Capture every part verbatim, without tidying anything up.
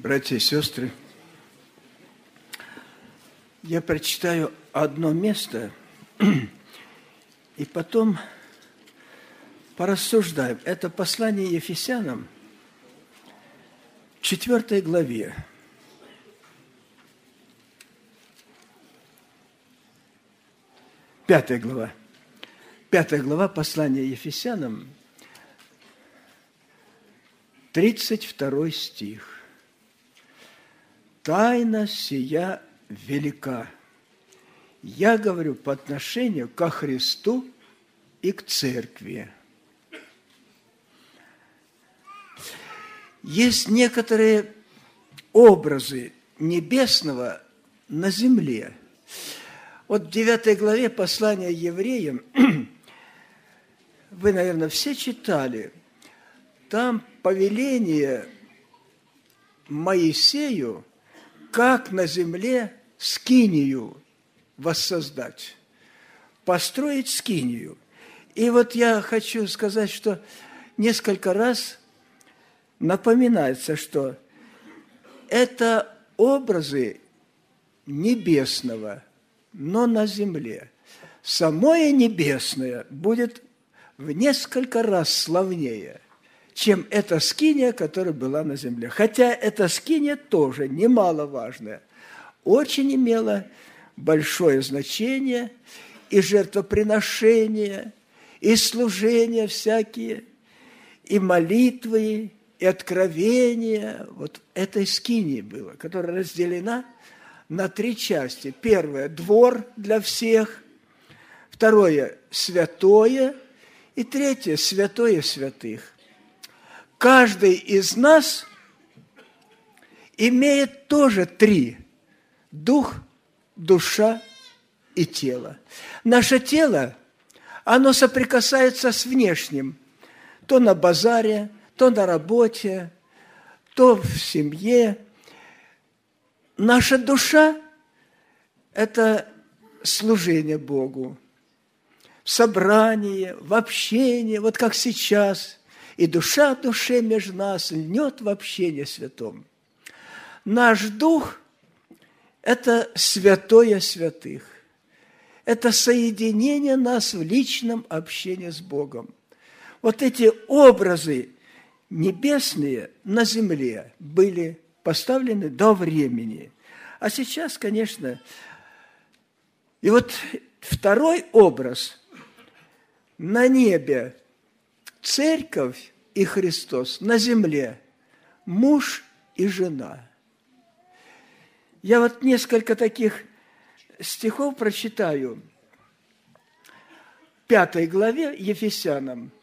Братья и сестры, я прочитаю одно место, и потом порассуждаем. Это послание Ефесянам, в четвёртой главе. Пятая глава. Пятая глава послания Ефесянам, тридцать второй стих. «Тайна сия велика». Я говорю по отношению ко Христу и к церкви. Есть некоторые образы небесного на земле. Вот в девятой главе послания евреям, вы, наверное, все читали, там повеление Моисею, как на земле скинию воссоздать, построить скинию. И вот я хочу сказать, что несколько раз напоминается, что это образы небесного, но на земле. Самое небесное будет в несколько раз славнее, чем эта скиния, которая была на земле. Хотя эта скиния тоже немаловажная, очень имела большое значение, и жертвоприношения, и служения всякие, и молитвы, и откровения. Вот этой скинии было, которая разделена на три части. Первое – двор для всех, второе – святое, и третье – святое святых. Каждый из нас имеет тоже три – дух, душа и тело. Наше тело, оно соприкасается с внешним, то на базаре, то на работе, то в семье. Наша душа – это служение Богу, в собрании, в общении, вот как сейчас. И душа в душе между нас льнет в общении святом. Наш дух – это святое святых. Это соединение нас в личном общении с Богом. Вот эти образы небесные на земле были поставлены до времени. А сейчас, конечно, и вот второй образ на небе – Церковь и Христос, на земле муж и жена. Я вот несколько таких стихов прочитаю. В пятой главе Ефесянам.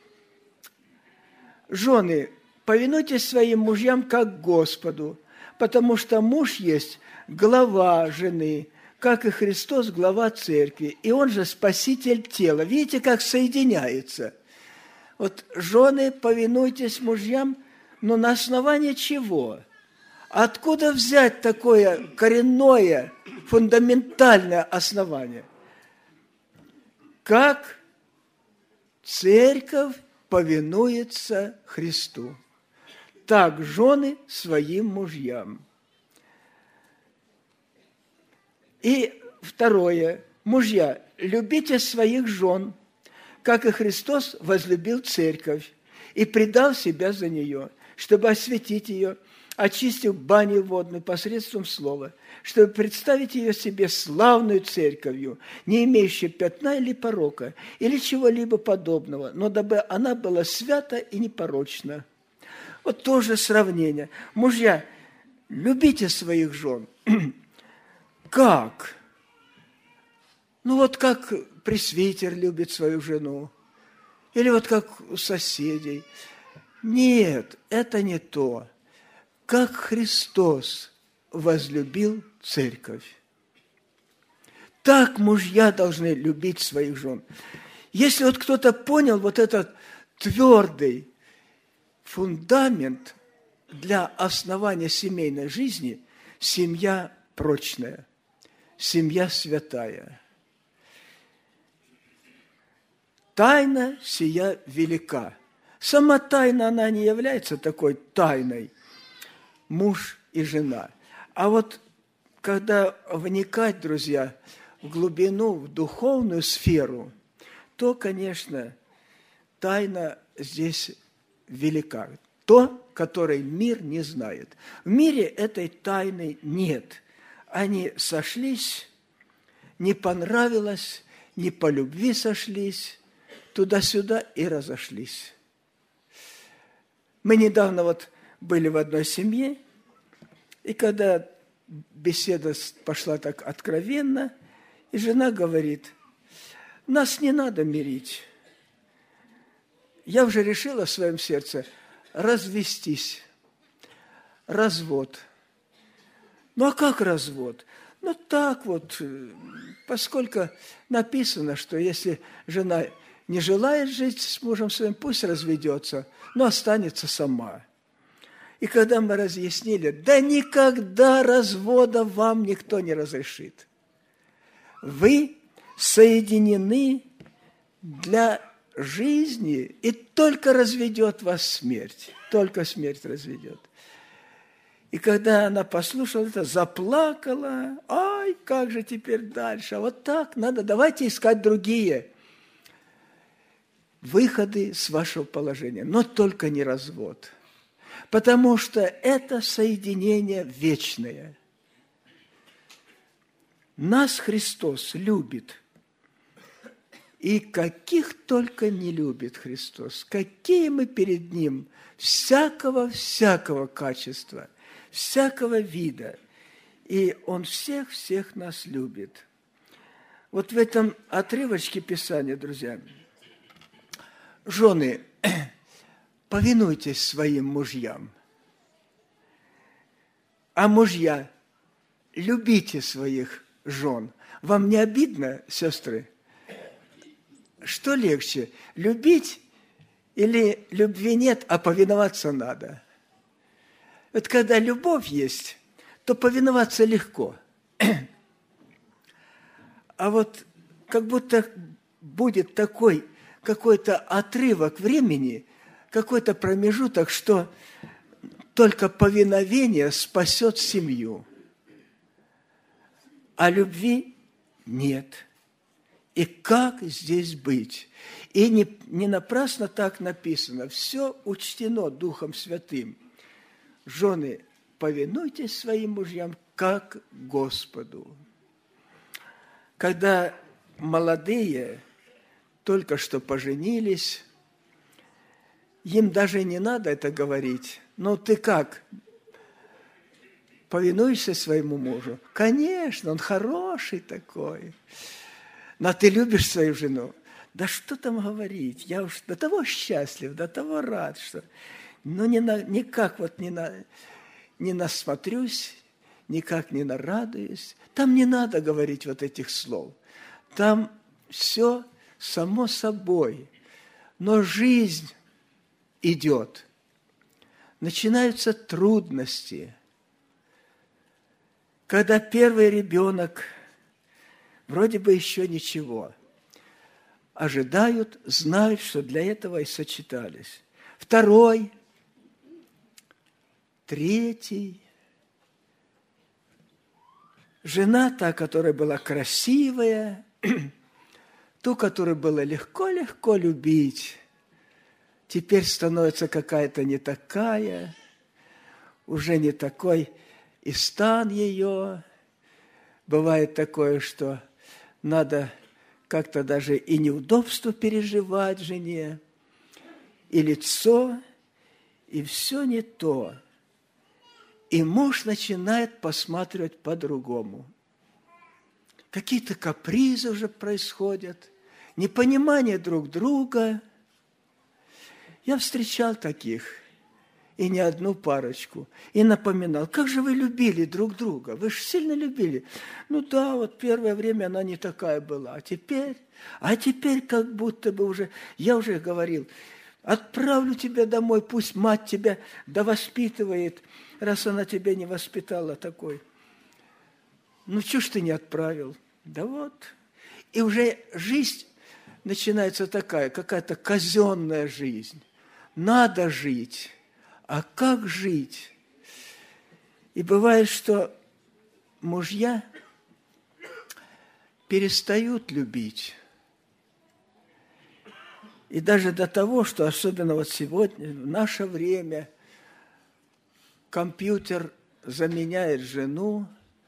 «Жены, повинуйтесь своим мужьям, как Господу, потому что муж есть глава жены, как и Христос глава церкви, и он же спаситель тела». Видите, как соединяется. Вот, жены, повинуйтесь мужьям, но на основании чего? Откуда взять такое коренное, фундаментальное основание? Как церковь повинуется Христу, так жены своим мужьям. И второе. Мужья, любите своих жен, как и Христос возлюбил церковь и предал себя за нее, чтобы осветить ее, очистив баню водной посредством слова, чтобы представить ее себе славную церковью, не имеющей пятна или порока, или чего-либо подобного, но дабы она была свята и непорочна. Вот тоже сравнение. Мужья, любите своих жен. Как? Ну вот как пресвитер любит свою жену, или вот как у соседей. Нет, это не то. Как Христос возлюбил церковь, так мужья должны любить своих жен. Если вот кто-то понял вот этот твердый фундамент для основания семейной жизни, семья прочная, семья святая. Тайна сия велика. Сама тайна, она не является такой тайной. Муж и жена. А вот когда вникать, друзья, в глубину, в духовную сферу, то, конечно, тайна здесь велика. То, которой мир не знает. В мире этой тайны нет. Они сошлись, не понравилось, не по любви сошлись, туда-сюда и разошлись. Мы недавно вот были в одной семье, и когда беседа пошла так откровенно, и жена говорит: нас не надо мирить. Я уже решила в своем сердце развестись. Развод. Ну а как развод? Ну так вот, поскольку написано, что если жена не желает жить с мужем своим, пусть разведется, но останется сама. И когда мы разъяснили, да никогда развода вам никто не разрешит. Вы соединены для жизни, и только разведет вас смерть. Только смерть разведет. И когда она послушала это, заплакала. Ай, как же теперь дальше? А вот так надо, давайте искать другие выходы с вашего положения, но только не развод. Потому что это соединение вечное. Нас Христос любит. И каких только не любит Христос. Какие мы перед Ним всякого-всякого качества, всякого вида. И Он всех-всех нас любит. Вот в этом отрывочке Писания, друзья, жены, повинуйтесь своим мужьям. А мужья, любите своих жен. Вам не обидно, сестры? Что легче, любить или любви нет, а повиноваться надо? Вот когда любовь есть, то повиноваться легко. А вот как будто будет такой какой-то отрывок времени, какой-то промежуток, что только повиновение спасет семью, а любви нет. И как здесь быть? И не, не напрасно так написано. Все учтено Духом Святым. Жены, повинуйтесь своим мужьям, как Господу. Когда молодые только что поженились, им даже не надо это говорить. Ну, ты как? Повинуешься своему мужу? Конечно, он хороший такой. Но ты любишь свою жену? Да что там говорить? Я уж до того счастлив, до того рад, что... Ну, не на, никак вот не, на, не насмотрюсь, никак не нарадуюсь. Там не надо говорить вот этих слов. Там все само собой. Но жизнь идет. Начинаются трудности. Когда первый ребенок... Вроде бы еще ничего. Ожидают, знают, что для этого и сочетались. Второй, третий. Жена та, которая была красивая, ту, которую было легко-легко любить, теперь становится какая-то не такая, уже не такой и стан ее. Бывает такое, что надо как-то даже и неудобство переживать жене, и лицо, и все не то. И муж начинает посматривать по-другому. Какие-то капризы уже происходят, непонимание друг друга. Я встречал таких, и не одну парочку, и напоминал, как же вы любили друг друга, вы же сильно любили. Ну да, вот первое время она не такая была, а теперь, а теперь как будто бы уже, я уже говорил, отправлю тебя домой, пусть мать тебя довоспитывает, раз она тебя не воспитала такой. Ну, чего ж ты не отправил? Да вот. И уже жизнь начинается такая, какая-то казенная жизнь. Надо жить. А как жить? И бывает, что мужья перестают любить. И даже до того, что особенно вот сегодня, в наше время, компьютер заменяет жену,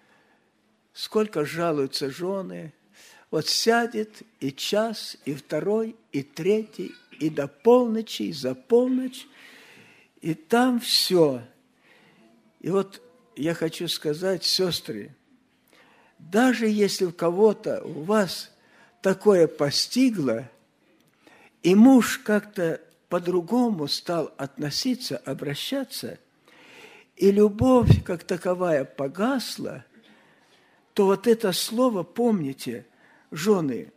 сколько жалуются жены, вот сядет и час, и второй, и третий, и до полночи, и за полночь, и там все. И вот я хочу сказать, сестры, даже если у кого-то, у вас такое постигло, и муж как-то по-другому стал относиться, обращаться, и любовь как таковая погасла, то вот это слово, помните, жены,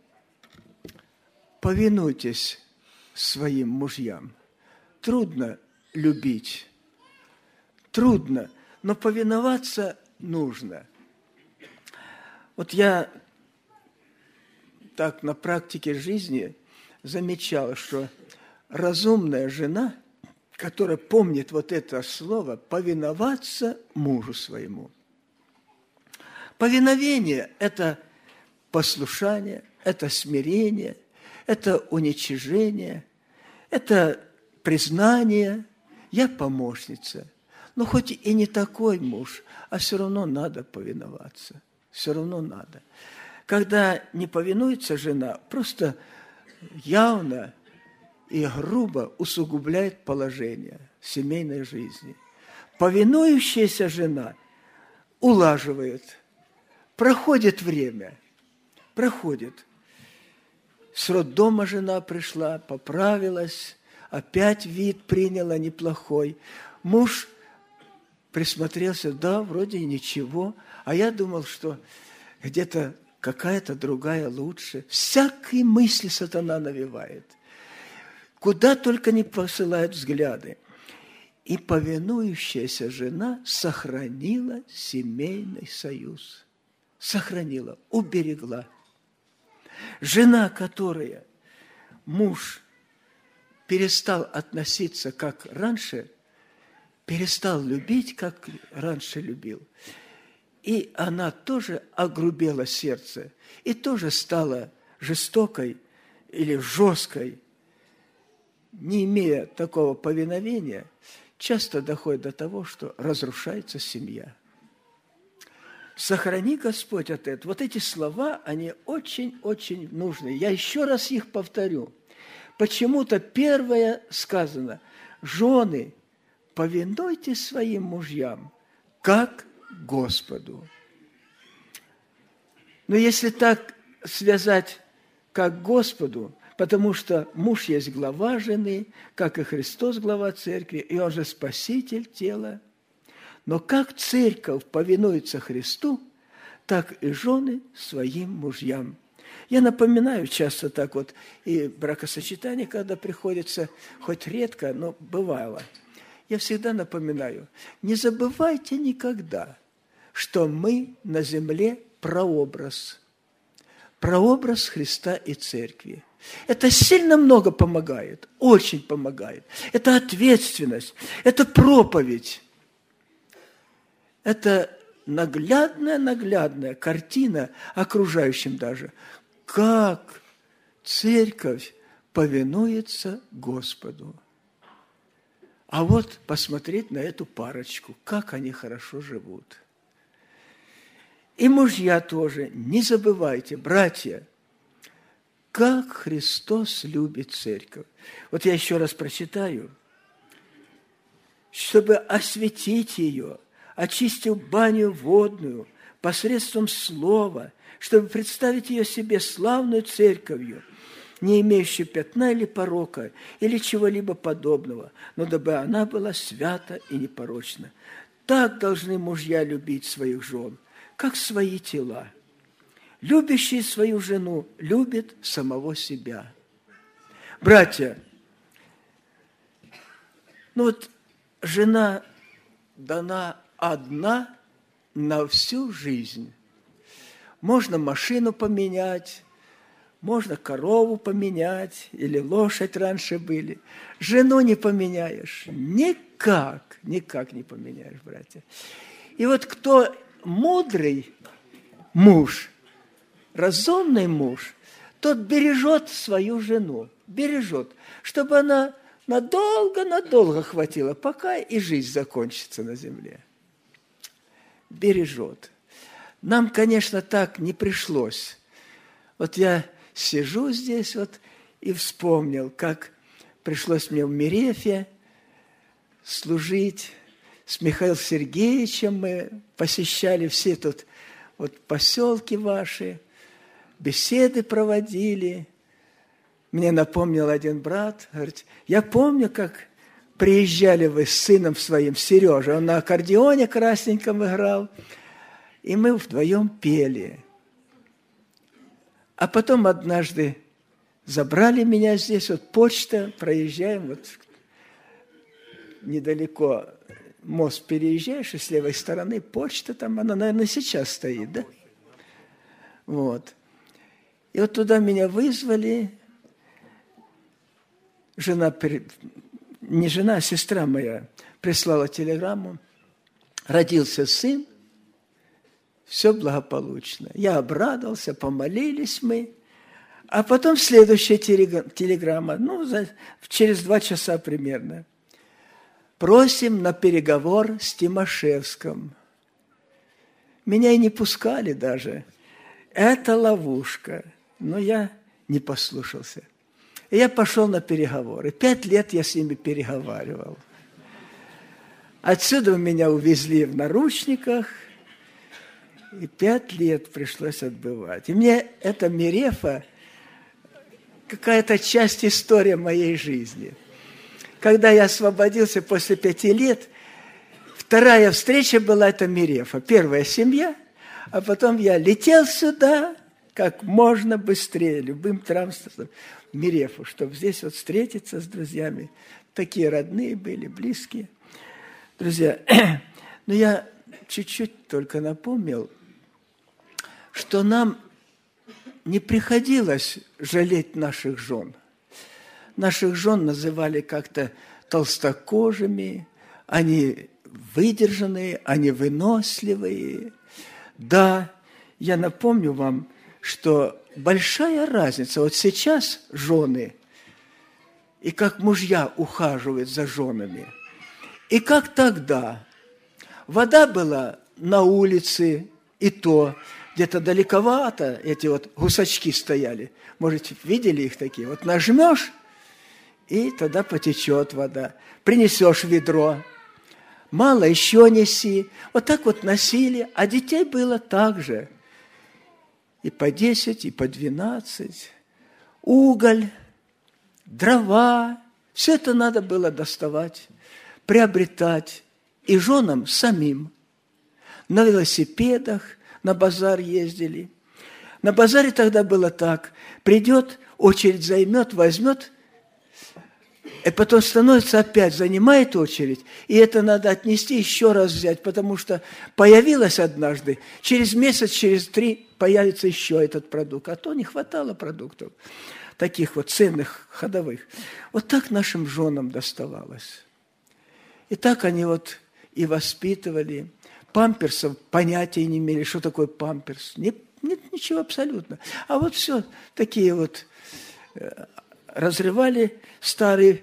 повинуйтесь своим мужьям. Трудно любить, трудно, но повиноваться нужно. Вот я так на практике жизни замечал, что разумная жена, которая помнит вот это слово, повиноваться мужу своему. Повиновение – это послушание, это смирение, это уничижение, это признание. Я помощница. Но хоть и не такой муж, а все равно надо повиноваться. Все равно надо. Когда не повинуется жена, просто явно и грубо усугубляет положение семейной жизни. Повинующаяся жена улаживает, проходит время, проходит. С роддома жена пришла, поправилась, опять вид приняла неплохой. Муж присмотрелся, да, вроде ничего, а я думал, что где-то какая-то другая лучше. Всякие мысли сатана навевает. Куда только не посылают взгляды. И повинующаяся жена сохранила семейный союз. Сохранила, уберегла. Жена, которая муж перестал относиться, как раньше, перестал любить, как раньше любил, и она тоже огрубела сердце, и тоже стала жестокой или жесткой, не имея такого повиновения, часто доходит до того, что разрушается семья. Сохрани, Господь, от этого. Вот эти слова, они очень-очень нужны. Я еще раз их повторю. Почему-то первое сказано: жены, повинуйтесь своим мужьям, как Господу. Но если так связать, как Господу, потому что муж есть глава жены, как и Христос глава церкви, и Он же спаситель тела. Но как церковь повинуется Христу, так и жены своим мужьям. Я напоминаю часто так вот, и бракосочетание, когда приходится, хоть редко, но бывало, я всегда напоминаю, не забывайте никогда, что мы на земле прообраз, прообраз Христа и церкви. Это сильно много помогает, очень помогает. Это ответственность, это проповедь. Это наглядная-наглядная картина окружающим даже, как церковь повинуется Господу. А вот посмотреть на эту парочку, как они хорошо живут. И мужья тоже, не забывайте, братья, как Христос любит церковь. Вот я еще раз прочитаю. Чтобы осветить ее, очистил баню водную посредством слова, чтобы представить ее себе славную церковью, не имеющую пятна или порока, или чего-либо подобного, но дабы она была свята и непорочна. Так должны мужья любить своих жен, как свои тела. Любящий свою жену любит самого себя. Братья, ну вот жена дана одна на всю жизнь. Можно машину поменять, можно корову поменять, или лошадь раньше были. Жену не поменяешь. Никак, никак не поменяешь, братья. И вот кто мудрый муж, разумный муж, тот бережет свою жену, бережет, чтобы она надолго-надолго хватило, пока и жизнь закончится на земле. Бережет. Нам, конечно, так не пришлось. Вот я сижу здесь вот и вспомнил, как пришлось мне в Мерефе служить. С Михаилом Сергеевичем мы посещали все тут вот поселки ваши, беседы проводили. Мне напомнил один брат, говорит, я помню, как приезжали вы с сыном своим, Сережей, он на аккордеоне красненьком играл, и мы вдвоем пели. А потом однажды забрали меня здесь, вот почта, проезжаем, вот недалеко мост переезжаешь, и с левой стороны почта там, она, наверное, сейчас стоит, да? Вот. И вот туда меня вызвали, жена, не жена, а сестра моя прислала телеграмму, родился сын, все благополучно. Я обрадовался, помолились мы, а потом следующая телеграмма, ну, за, через два часа примерно. Просим на переговор с Тимошевским. Меня и не пускали даже. Это ловушка. Но я не послушался. И я пошел на переговоры. Пять лет я с ними переговаривал. Отсюда меня увезли в наручниках. И пять лет пришлось отбывать. И мне эта Мерефа какая-то часть истории моей жизни. Когда я освободился после пяти лет, вторая встреча была это Мерефа. Первая семья, а потом я летел сюда как можно быстрее, любым транспортом, в Мерефу, чтобы здесь вот встретиться с друзьями. Такие родные были, близкие. Друзья, но я чуть-чуть только напомнил, что нам не приходилось жалеть наших жен. Наших жен называли как-то толстокожими, они выдержанные, они выносливые. Да, я напомню вам, что большая разница. Вот сейчас жены, и как мужья ухаживают за женами, и как тогда. Вода была на улице, и то где-то далековато эти вот гусачки стояли. Может, видели их такие? Вот нажмешь, и тогда потечет вода. Принесешь ведро. Мало, еще неси. Вот так вот носили. А детей было так же. И по десять, и по двенадцать. Уголь, дрова. Все это надо было доставать, приобретать. И женам самим. На велосипедах на базар ездили. На базаре тогда было так. Придет, очередь займет, возьмет, и потом становится опять, занимает очередь, и это надо отнести, еще раз взять, потому что появилось однажды, через месяц, через три появится еще этот продукт, а то не хватало продуктов, таких вот ценных, ходовых. Вот так нашим женам доставалось. И так они вот и воспитывали. Памперсов понятия не имели, что такое памперс. Нет, нет ничего абсолютно. А вот все такие вот разрывали старые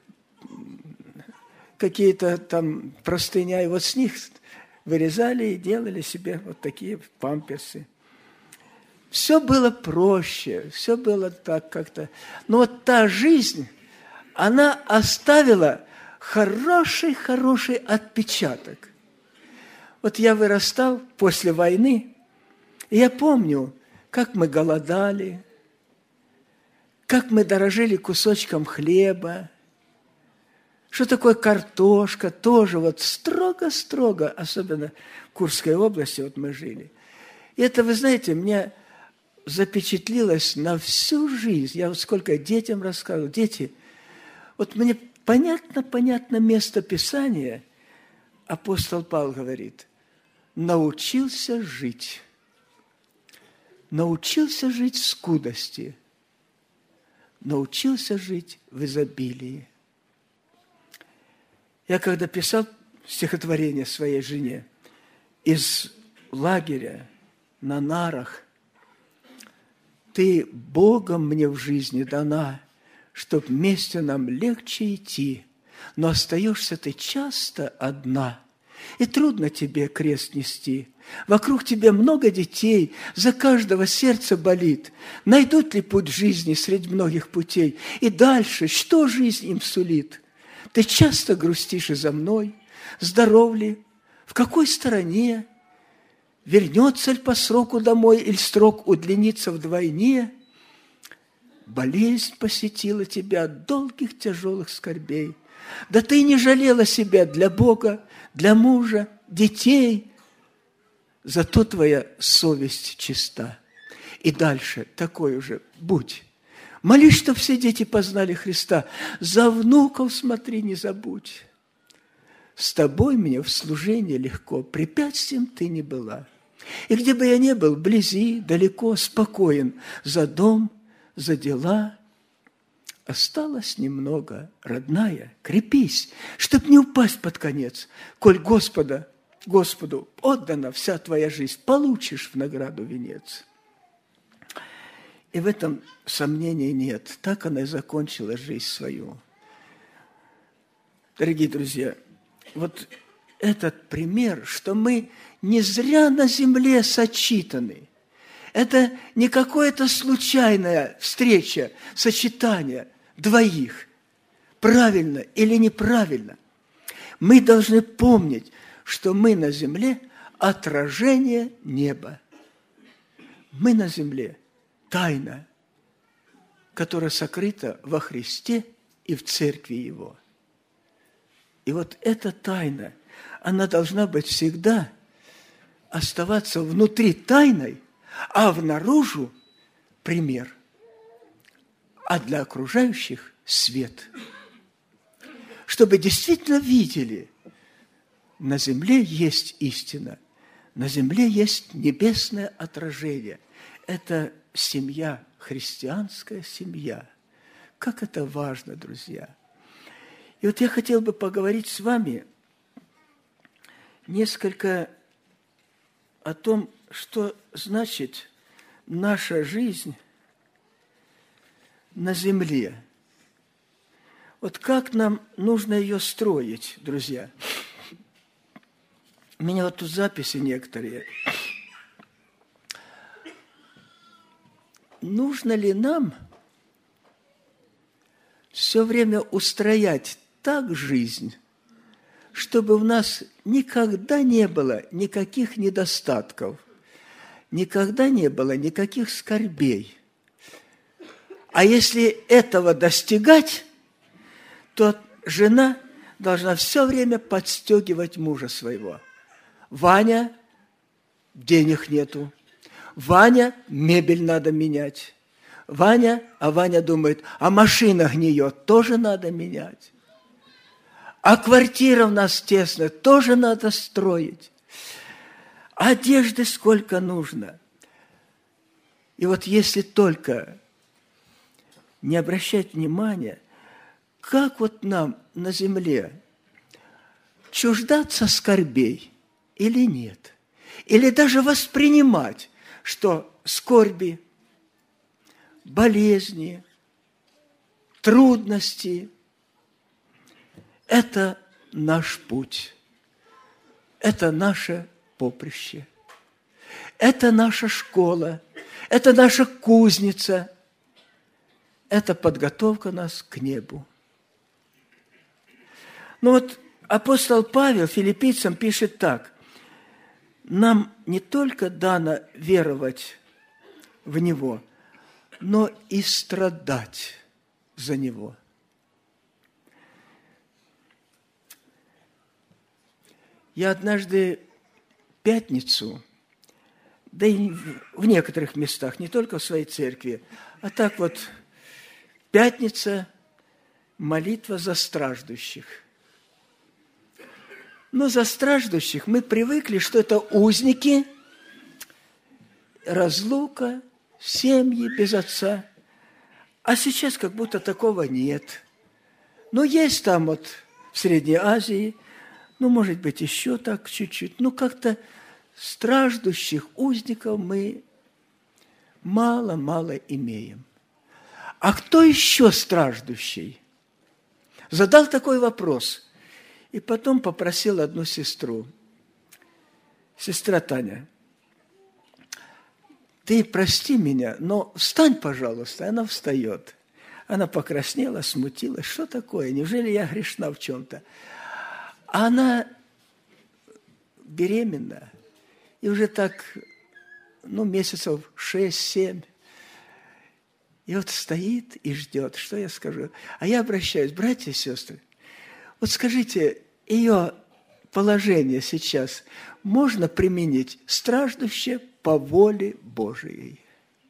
какие-то там простыня, и вот с них вырезали и делали себе вот такие памперсы. Все было проще, все было так как-то. Но вот та жизнь, она оставила хороший-хороший отпечаток. Вот я вырастал после войны, и я помню, как мы голодали, как мы дорожили кусочком хлеба, что такое картошка, тоже вот строго-строго, особенно в Курской области вот мы жили. И это, вы знаете, мне запечатлилось на всю жизнь. Я вот сколько детям рассказывал. Дети, вот мне понятно-понятно место Писания, апостол Павел говорит, научился жить. Научился жить в скудости. Научился жить в изобилии. Я когда писал стихотворение своей жене, из лагеря на нарах. Ты Богом мне в жизни дана, чтоб вместе нам легче идти, но остаешься ты часто одна, и трудно тебе крест нести. Вокруг тебя много детей, за каждого сердце болит. Найдут ли путь жизни среди многих путей? И дальше, что жизнь им сулит? Ты часто грустишь из-за мной, здоров ли, в какой стороне? Вернется ли по сроку домой, или срок удлинится вдвойне? Болезнь посетила тебя от долгих тяжелых скорбей. Да ты не жалела себя для Бога, для мужа, детей. Зато твоя совесть чиста. И дальше такой же будь. Молись, чтоб все дети познали Христа. За внуков смотри, не забудь. С тобой мне в служении легко, препятствием ты не была. И где бы я ни был, вблизи, далеко, спокоен, за дом, за дела. Осталось немного, родная, крепись, чтоб не упасть под конец. Коль Господа, Господу отдана вся твоя жизнь, получишь в награду венец. И в этом сомнений нет. Так она и закончила жизнь свою. Дорогие друзья, вот этот пример, что мы не зря на земле сочетаны. Это не какая-то случайная встреча, сочетание двоих. Правильно или неправильно. Мы должны помнить, что мы на земле отражение неба. Мы на земле тайна, которая сокрыта во Христе и в церкви Его. И вот эта тайна, она должна быть всегда оставаться внутри тайной, а внаружу пример, а для окружающих свет. Чтобы действительно видели, на земле есть истина, на земле есть небесное отражение. Это семья, христианская семья. Как это важно, друзья! И вот я хотел бы поговорить с вами несколько о том, что значит наша жизнь на земле. Вот как нам нужно ее строить, друзья? У меня вот тут записи некоторые. Нужно ли нам все время устроять так жизнь, чтобы у нас никогда не было никаких недостатков, никогда не было никаких скорбей? А если этого достигать, то жена должна все время подстегивать мужа своего. Ваня, денег нету. Ваня, мебель надо менять. Ваня, а Ваня думает, а машина гниет, тоже надо менять. А квартира у нас тесная, тоже надо строить. Одежды сколько нужно. И вот если только не обращать внимания, как вот нам на земле чуждаться скорбей или нет? Или даже воспринимать, что скорби, болезни, трудности – это наш путь, это наше поприще, это наша школа, это наша кузница, это подготовка нас к небу. Ну вот апостол Павел филиппийцам пишет так: нам не только дано веровать в Него, но и страдать за Него. Я однажды в пятницу, да и в некоторых местах, не только в своей церкви, а так вот, пятница – молитва за страждущих. Но за страждущих мы привыкли, что это узники, разлука, семьи без отца. А сейчас как будто такого нет. Но есть там вот в Средней Азии, ну, может быть, еще так чуть-чуть. Ну, как-то страждущих узников мы мало-мало имеем. А кто еще страждущий? Задал такой вопрос. И потом попросил одну сестру. Сестра Таня, ты прости меня, но встань, пожалуйста. Она встает. Она покраснела, смутилась. Что такое? Неужели я грешна в чем-то? Она беременна. И уже так, ну, месяцев шесть-семь. И вот стоит и ждет, что я скажу. А я обращаюсь, братья и сестры, вот скажите, ее положение сейчас можно применить страждуще по воле Божией.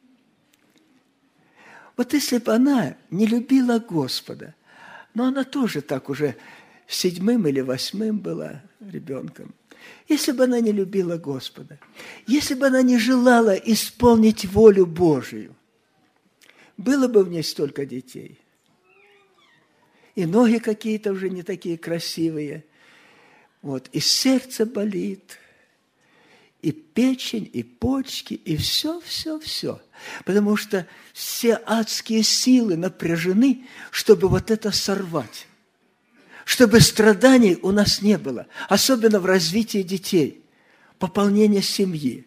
Вот если бы она не любила Господа, но она тоже так уже седьмым или восьмым была ребенком, если бы она не любила Господа, если бы она не желала исполнить волю Божию, было бы в ней столько детей. И ноги какие-то уже не такие красивые. Вот. И сердце болит, и печень, и почки, и все, все, все. Потому что все адские силы напряжены, чтобы вот это сорвать. Чтобы страданий у нас не было. Особенно в развитии детей. Пополнение семьи.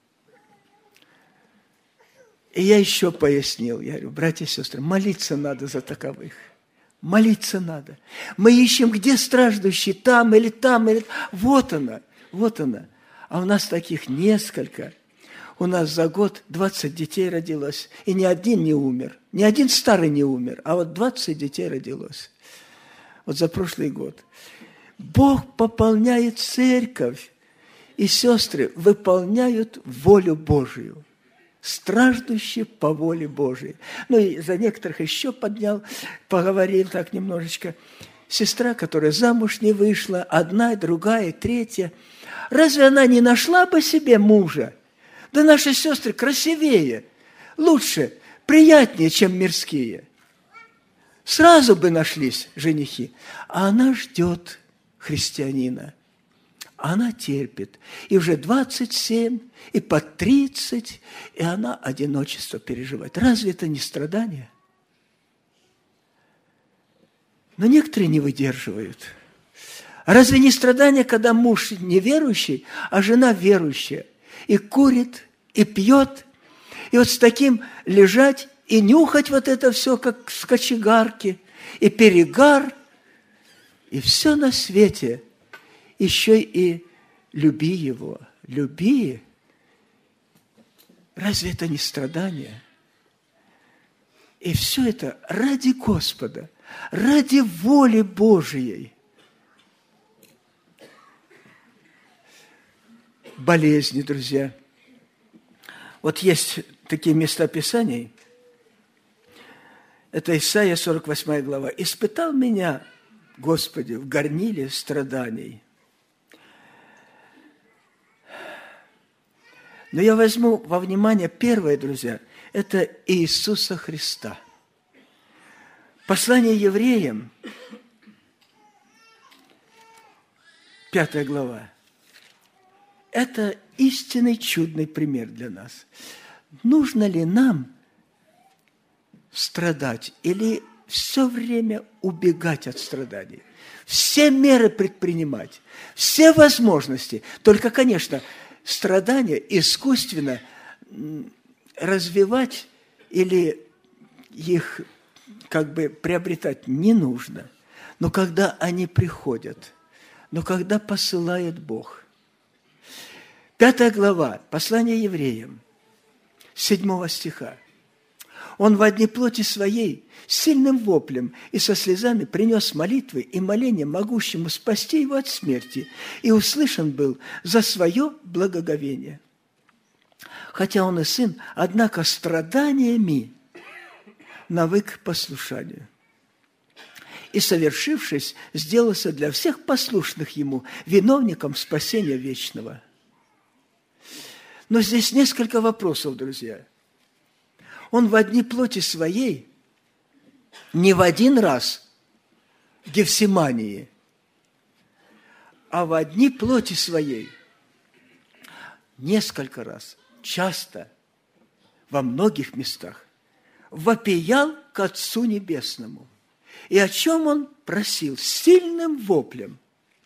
И я еще пояснил, я говорю, братья и сестры, молиться надо за таковых. Молиться надо. Мы ищем, где страждущие, там или там, или... Вот она, вот она. А у нас таких несколько. У нас за год двадцать детей родилось, и ни один не умер. Ни один старый не умер, а вот двадцать детей родилось. Вот за прошлый год. Бог пополняет церковь, и сестры выполняют волю Божию. Страждущие по воле Божией. Ну и за некоторых еще поднял, поговорил так немножечко. Сестра, которая замуж не вышла, одна, другая, третья. Разве она не нашла бы себе мужа? Да наши сестры красивее, лучше, приятнее, чем мирские. Сразу бы нашлись женихи. А она ждет христианина. Она терпит. И уже двадцать семь, и по тридцать, и она одиночество переживает. Разве это не страдание? Но некоторые не выдерживают. А разве не страдание, когда муж неверующий, а жена верующая, и курит, и пьет, и вот с таким лежать и нюхать вот это все, как с кочегарки, и перегар, и все на свете – еще и люби его, люби. Разве это не страдание? И все это ради Господа, ради воли Божией. Болезни, друзья. Вот есть такие места Писаний. Это Исайя, сорок восьмая глава. «Испытал меня, Господи, в горниле страданий». Но я возьму во внимание первое, друзья, это Иисуса Христа. Послание евреям, пятая глава. Это истинный чудный пример для нас. Нужно ли нам страдать или все время убегать от страданий? Все меры предпринимать, все возможности. Только, конечно, страдания искусственно развивать или их как бы приобретать не нужно. Но когда они приходят, но когда посылает Бог. Пятая глава, послание евреям, седьмого стиха. Он во дни плоти своей сильным воплем и со слезами принес молитвы и моления могущему спасти его от смерти, и услышан был за свое благоговение. Хотя он и сын, однако страданиями навык к послушанию. И, совершившись, сделался для всех послушных ему виновником спасения вечного. Но здесь несколько вопросов, друзья. Он во дни плоти своей не в один раз в Гефсимании, а во дни плоти своей несколько раз, часто, во многих местах вопиял к Отцу Небесному. И о чем он просил? Сильным воплем.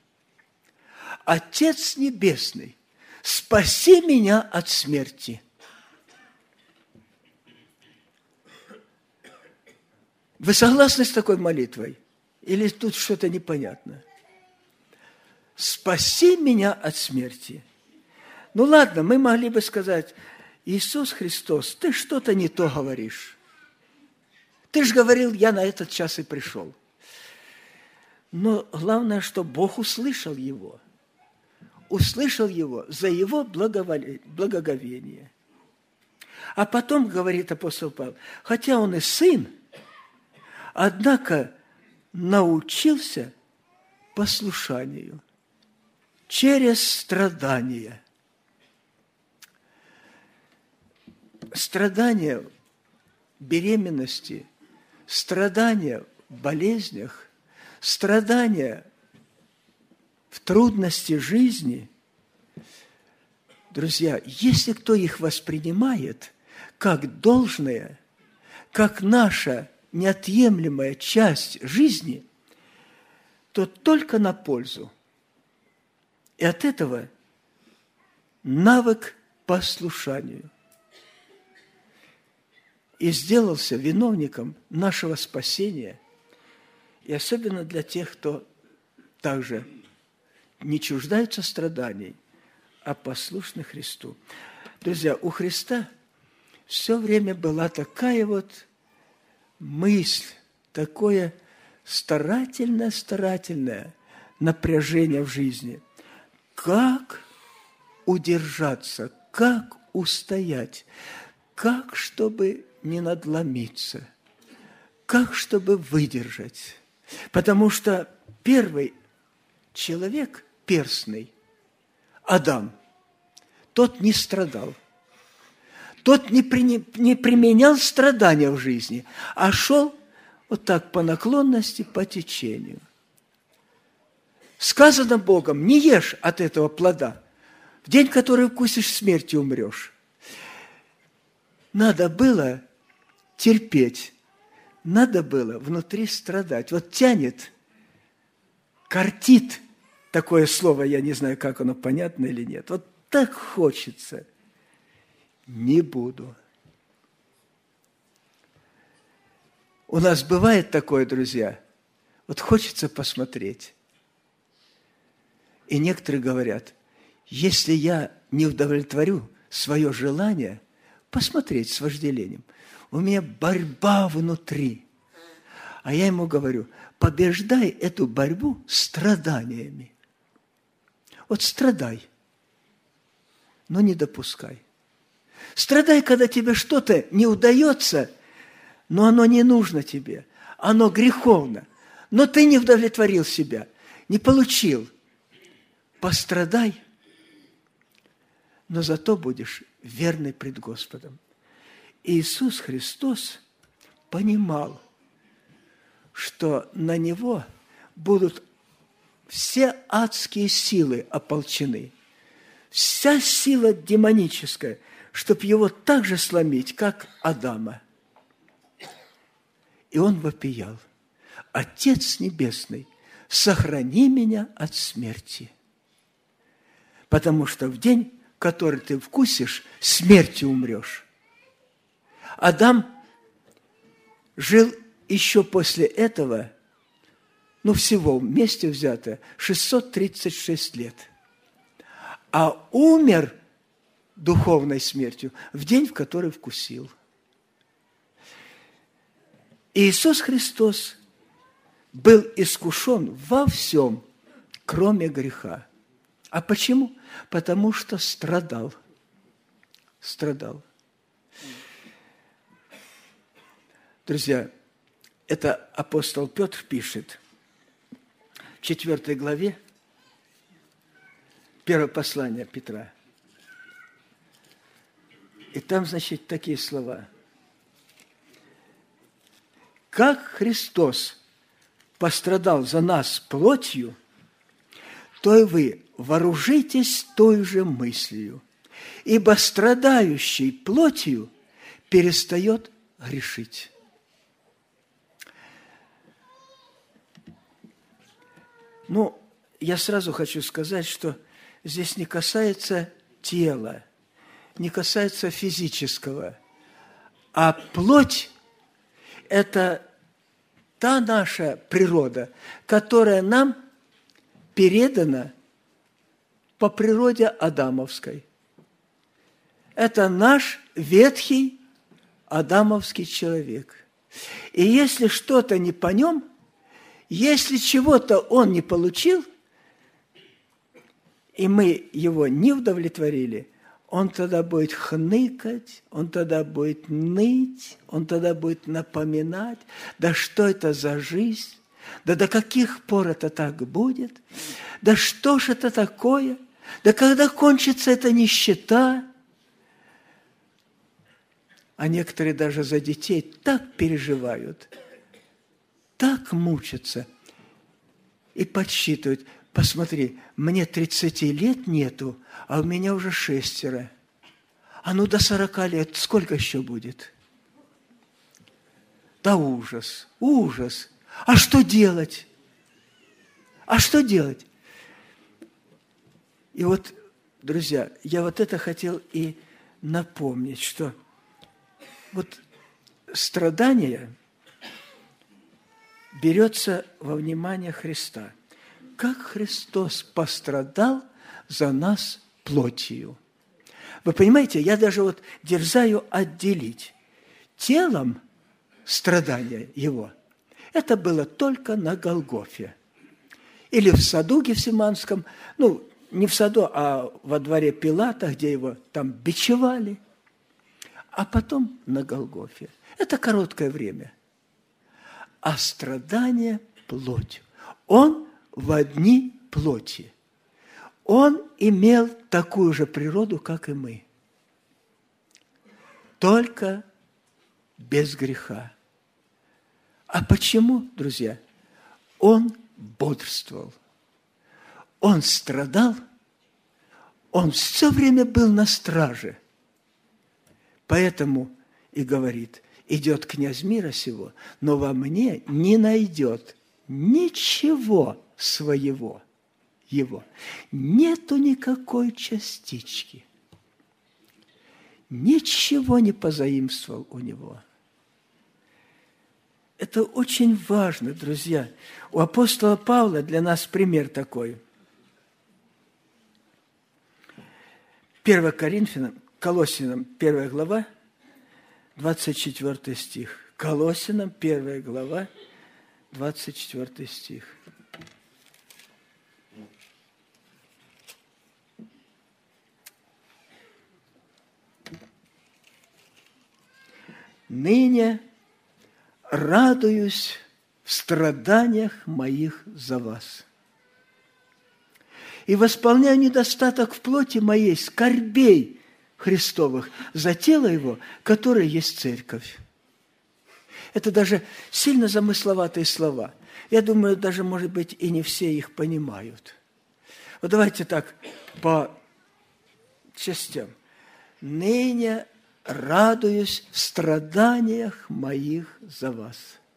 Отец Небесный, спаси меня от смерти. Вы согласны с такой молитвой? Или тут что-то непонятно? Спаси меня от смерти. Ну ладно, мы могли бы сказать, Иисус Христос, ты что-то не то говоришь. Ты же говорил, я на этот час и пришел. Но главное, что Бог услышал его. Услышал его за его благоговение. А потом, говорит апостол Павел, хотя он и сын, однако научился послушанию через страдания. Страдания беременности, страдания в болезнях, страдания в трудности жизни. Друзья, если кто их воспринимает как должное, как наша неотъемлемая часть жизни, то только на пользу. И от этого навык послушанию. И сделался виновником нашего спасения, и особенно для тех, кто также не чуждаются страданий, а послушны Христу. Друзья, у Христа все время была такая вот мысль, такое старательное-старательное напряжение в жизни. Как удержаться, как устоять, как, чтобы не надломиться, как, чтобы выдержать. Потому что первый человек перстный, Адам, тот не страдал. Тот не, при, не применял страдания в жизни, а шел вот так по наклонности, по течению. Сказано Богом, не ешь от этого плода. В день, который вкусишь, смерти умрешь. Надо было терпеть, надо было внутри страдать. Вот тянет, кортит, такое слово, я не знаю, как оно, понятно или нет. Вот так хочется. Не буду. У нас бывает такое, друзья, вот хочется посмотреть. И некоторые говорят, если я не удовлетворю свое желание посмотреть с вожделением, у меня борьба внутри. А я ему говорю, побеждай эту борьбу страданиями. Вот страдай, но не допускай. Страдай, когда тебе что-то не удается, но оно не нужно тебе, оно греховно, но ты не удовлетворил себя, не получил. Пострадай, но зато будешь верный пред Господом. Иисус Христос понимал, что на Него будут все адские силы ополчены, вся сила демоническая, чтобы Его так же сломить, как Адама. И Он вопиял: Отец Небесный, сохрани меня от смерти. Потому что в день, который ты вкусишь, смертью умрешь. Адам жил еще после этого, ну, всего вместе взято, шестьсот тридцать шесть лет. А умер духовной смертью в день, в который вкусил. Иисус Христос был искушен во всем, кроме греха. А почему? Потому что страдал. Страдал. Друзья, это апостол Петр пишет в четвёртой главе, первое послание Петра. И там, значит, такие слова. Как Христос пострадал за нас плотью, то и вы вооружитесь той же мыслью. ибо страдающий плотью перестает грешить. Ну, я сразу хочу сказать, что здесь не касается тела, не касается физического, а плоть – это та наша природа, которая нам передана по природе адамовской. Это наш ветхий адамовский человек. И если что-то не по нем, если чего-то он не получил, и мы его не удовлетворили, он тогда будет хныкать, он тогда будет ныть, он тогда будет напоминать, да что это за жизнь, да до каких пор это так будет, да что ж это такое, да когда кончится эта нищета. А некоторые даже за детей так переживают, так мучатся и подсчитывают. Посмотри, мне тридцати лет нету, а у меня уже шестеро. А ну до сорока лет сколько еще будет? Да ужас, ужас. А что делать? А что делать? И вот, друзья, я вот это хотел и напомнить, что вот страдание берется во внимание Христа. Как Христос пострадал за нас плотью. Вы понимаете, я даже вот дерзаю отделить телом страдания Его. Это было только на Голгофе. Или в саду Гефсиманском, ну, не в саду, а во дворе Пилата, где его там бичевали, а потом на Голгофе. Это короткое время. А страдание плотью. Он в одни плоти. Он имел такую же природу, как и мы. Только без греха. А почему, друзья? Он бодрствовал. Он страдал. Он все время был на страже. Поэтому и говорит, идет князь мира сего, но во мне не найдет ничего своего, его. Нету никакой частички. Ничего не позаимствовал у него. Это очень важно, друзья. У апостола Павла для нас пример такой. первое Коринфянам, Колоссянам, первая глава, двадцать четвёртый стих. Колоссянам, первая глава, двадцать четвёртый стих. «Ныне радуюсь в страданиях моих за вас, и восполняю недостаток в плоти моей скорбей Христовых за тело Его, которое есть церковь». Это даже сильно замысловатые слова. Я думаю, даже, может быть, и не все их понимают. Вот давайте так, по частям. «Ныне радуюсь в страданиях моих за вас».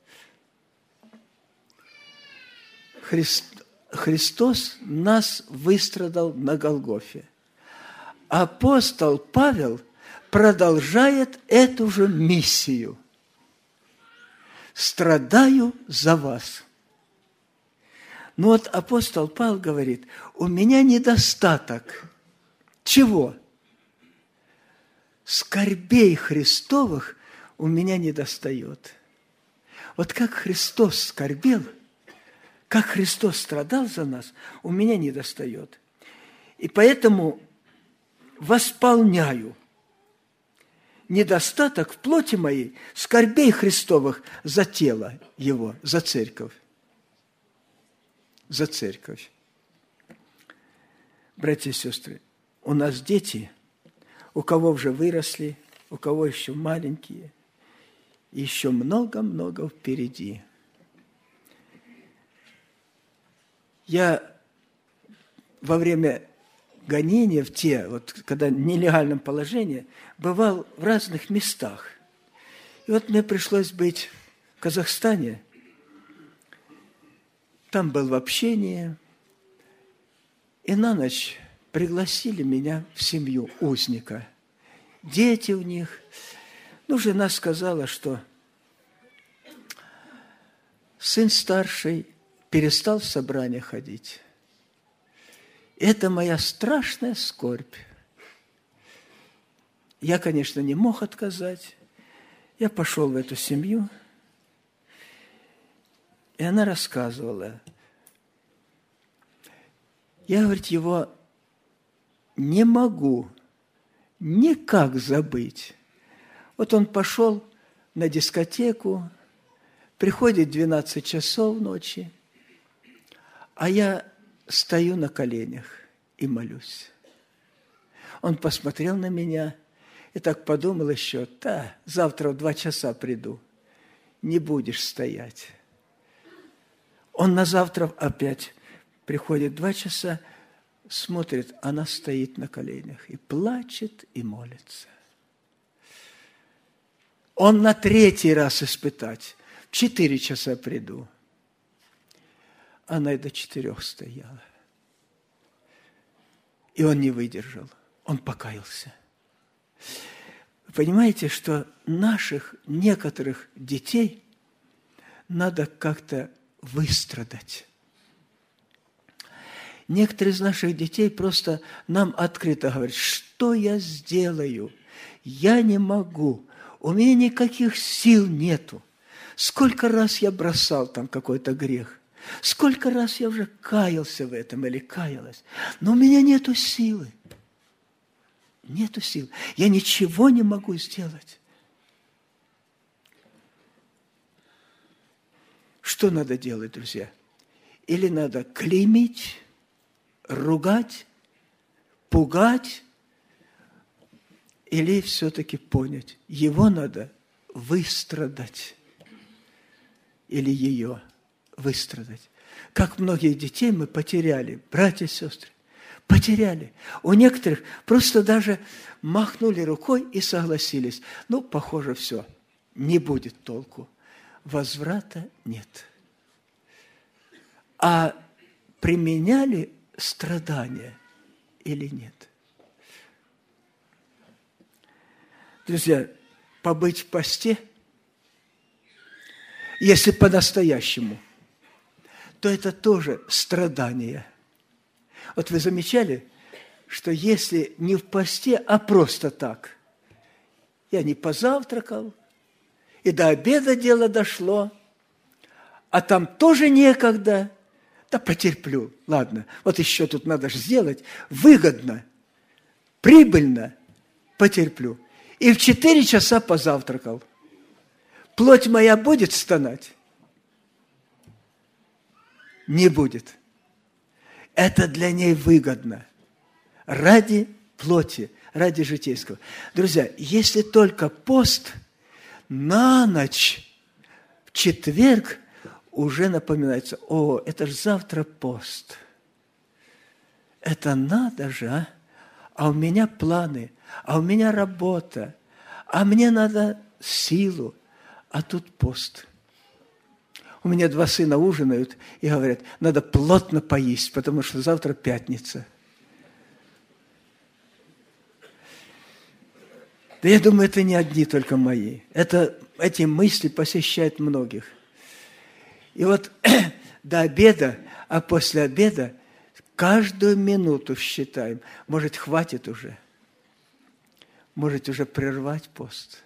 Христ, Христос нас выстрадал на Голгофе. Апостол Павел продолжает эту же миссию. «Страдаю за вас». Но вот апостол Павел говорит, у меня недостаток. Чего? Скорбей Христовых у меня недостает. Вот как Христос скорбел, как Христос страдал за нас, у меня недостает. И поэтому восполняю недостаток в плоти моей скорбей Христовых за тело Его, за церковь. За церковь. Братья и сестры, у нас дети, у кого уже выросли, у кого еще маленькие, еще много-много впереди. Я во время гонения в те, вот когда в нелегальном положении, бывал в разных местах. И вот мне пришлось быть в Казахстане. Там был в общении. И на ночь пригласили меня в семью узника. Дети у них. Ну, жена сказала, что сын старший перестал в собрание ходить. Это моя страшная скорбь. Я, конечно, не мог отказать. Я пошел в эту семью, и она рассказывала. Я, говорит, его не могу никак забыть. Вот он пошел на дискотеку, приходит двенадцать часов ночи, а я стою на коленях и молюсь. Он посмотрел на меня и так подумал еще: да, завтра в два часа приду, не будешь стоять. Он на завтра опять приходит два часа, смотрит, она стоит на коленях и плачет, и молится. Он на третий раз испытать. В четыре часа приду. Она и до четырех стояла. И он не выдержал. Он покаялся. Понимаете, что наших некоторых детей надо как-то выстрадать. Некоторые из наших детей просто нам открыто говорят: что я сделаю? Я не могу. У меня никаких сил нету. Сколько раз я бросал там какой-то грех. Сколько раз я уже каялся в этом или каялась. Но у меня нету силы. Нету сил. Я ничего не могу сделать. Что надо делать, друзья? Или надо клеймить, ругать, пугать, или все-таки понять, его надо выстрадать, или ее выстрадать. Как многих детей мы потеряли, братья и сестры, потеряли. У некоторых просто даже махнули рукой и согласились. Ну, похоже, все, не будет толку. Возврата нет. А применяли страдания или нет? Друзья, побыть в посте, если по-настоящему, то это тоже страдание. Вот вы замечали, что если не в посте, а просто так, я не позавтракал, и до обеда дело дошло, а там тоже некогда, да потерплю, ладно, вот еще тут надо же сделать, выгодно, прибыльно, потерплю. И в четыре часа позавтракал. Плоть моя будет стонать? Не будет. Это для ней выгодно. Ради плоти, ради житейского. Друзья, если только пост, на ночь, в четверг, уже напоминается: о, это же завтра пост. Это надо же, а? А у меня планы, а у меня работа, а мне надо силу, а тут пост. У меня два сына ужинают и говорят: надо плотно поесть, потому что завтра пятница. Да я думаю, это не одни только мои. Это, эти мысли посещают многих. И вот до обеда, а после обеда каждую минуту считаем. Может, хватит уже? Может, уже прервать пост?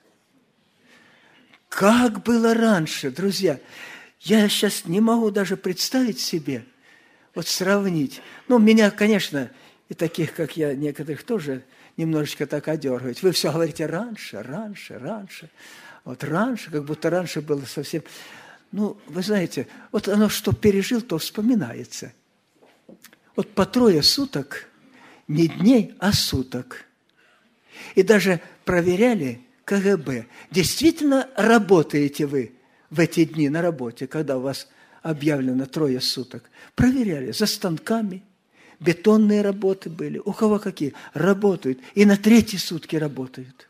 Как было раньше, друзья? Я сейчас не могу даже представить себе, вот сравнить. Ну, меня, конечно, и таких, как я, некоторых тоже немножечко так одергивают. Вы все говорите раньше, раньше, раньше. Вот раньше, как будто раньше было совсем... Ну, вы знаете, вот оно, что пережил, то вспоминается. Вот по трое суток, не дней, а суток. И даже проверяли ка гэ бэ, действительно работаете вы в эти дни на работе, когда у вас объявлено трое суток. Проверяли за станками, бетонные работы были. У кого какие? Работают. И на третьи сутки работают.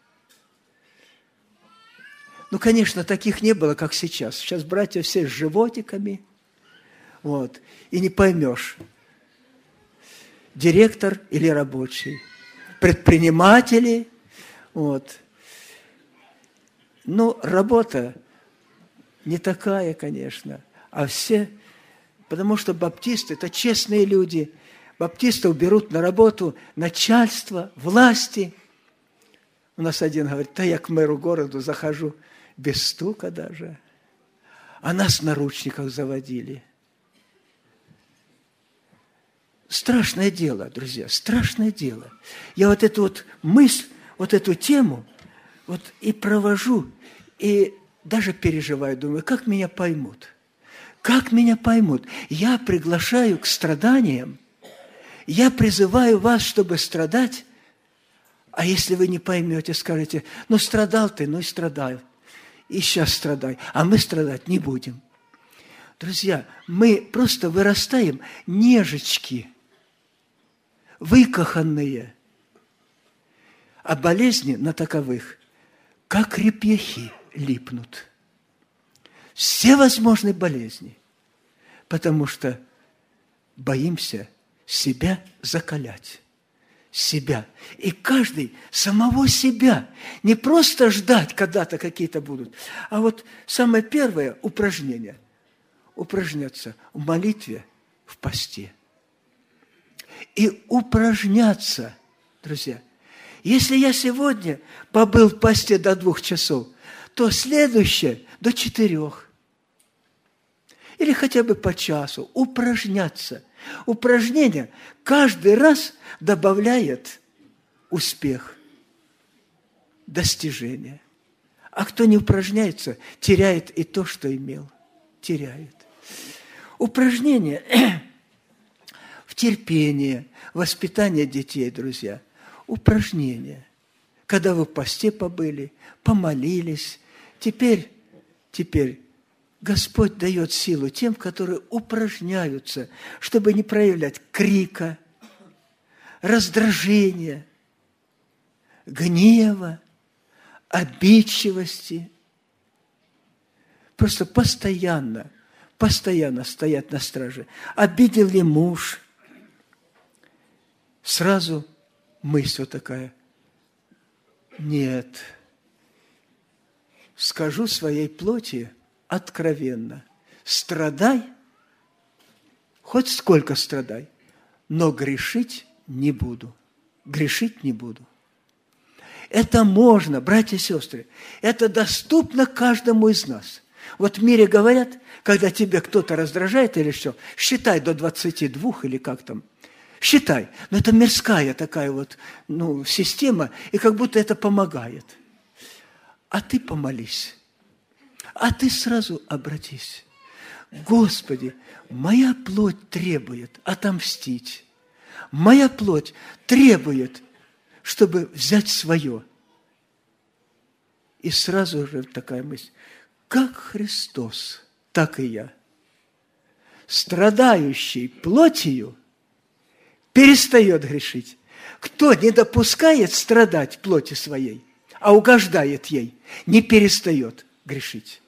Ну, конечно, таких не было, как сейчас. Сейчас братья все с животиками. Вот. И не поймешь, директор или рабочий. Предприниматели. Вот. Ну, работа не такая, конечно. А все... Потому что баптисты – это честные люди. Баптистов берут на работу начальство, власти. У нас один говорит, да я к мэру города захожу без стука даже. А нас в наручниках заводили. Страшное дело, друзья, страшное дело. Я вот эту вот мысль, вот эту тему вот и провожу, и даже переживаю, думаю, как меня поймут. Как меня поймут? Я приглашаю к страданиям, я призываю вас, чтобы страдать, а если вы не поймете, скажете, ну страдал ты, ну и страдал, и сейчас страдай, а мы страдать не будем. Друзья, мы просто вырастаем нежечки, выкоханные, а болезни на таковых, как репьяхи, липнут. Все возможные болезни, потому что боимся себя закалять, себя. И каждый самого себя. Не просто ждать, когда-то какие-то будут, а вот самое первое упражнение – упражняться в молитве, в посте. И упражняться, друзья. Если я сегодня побыл в посте до двух часов, то следующее – до четырех. Или хотя бы по часу. Упражняться. Упражнение каждый раз добавляет успех, достижение. А кто не упражняется, теряет и то, что имел. Теряет. Упражнение в терпении, воспитание детей, друзья. Упражнение. Когда вы в посте побыли, помолились, теперь, теперь Господь дает силу тем, которые упражняются, чтобы не проявлять крика, раздражения, гнева, обидчивости. Просто постоянно, постоянно стоять на страже. Обидел ли муж? Сразу мысль вот такая. Нет. Скажу своей плоти откровенно. Страдай, хоть сколько страдай, но грешить не буду. Грешить не буду. Это можно, братья и сестры, это доступно каждому из нас. Вот в мире говорят, когда тебе кто-то раздражает или что, считай до двадцати двух или как там, считай. Но это мирская такая вот ну, система, и как будто это помогает. А ты помолись. А ты сразу обратись. Господи, моя плоть требует отомстить. Моя плоть требует, чтобы взять свое. И сразу же такая мысль. Как Христос, так и я. Страдающий плотью перестает грешить. Кто не допускает страдать плоти своей, а угождает ей, не перестает грешить.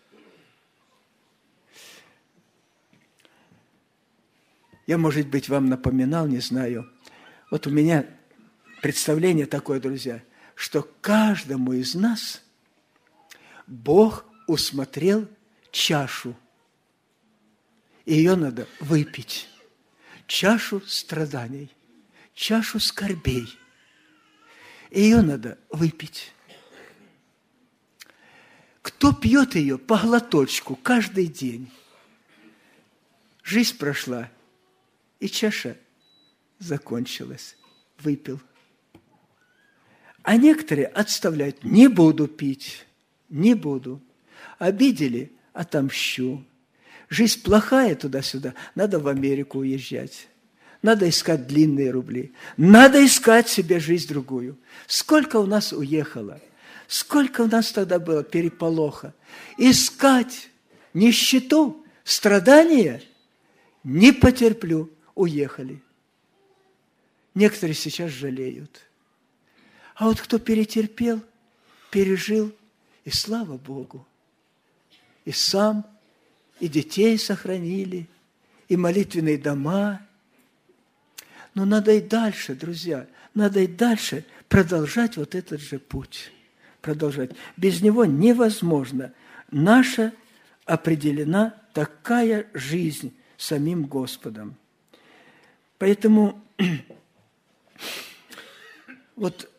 Я, может быть, вам напоминал, не знаю. Вот у меня представление такое, друзья, что каждому из нас Бог усмотрел чашу. И ее надо выпить. Чашу страданий, чашу скорбей. И ее надо выпить. Кто пьет ее по глоточку каждый день? Жизнь прошла, и чаша закончилась. Выпил. А некоторые отставляют. Не буду пить, не буду. Обидели, отомщу. Жизнь плохая туда-сюда, надо в Америку уезжать. Надо искать длинные рубли. Надо искать себе жизнь другую. Сколько у нас уехало? Сколько у нас тогда было переполоха? Искать нищету, страдания? Не потерплю. Уехали. некоторые сейчас жалеют. А вот кто перетерпел, пережил, и слава Богу, и сам, и детей сохранили, и молитвенные дома. Но надо и дальше, друзья, надо и дальше продолжать вот этот же путь. Продолжать. Без него невозможно. Наша определена такая жизнь самим Господом. Поэтому вот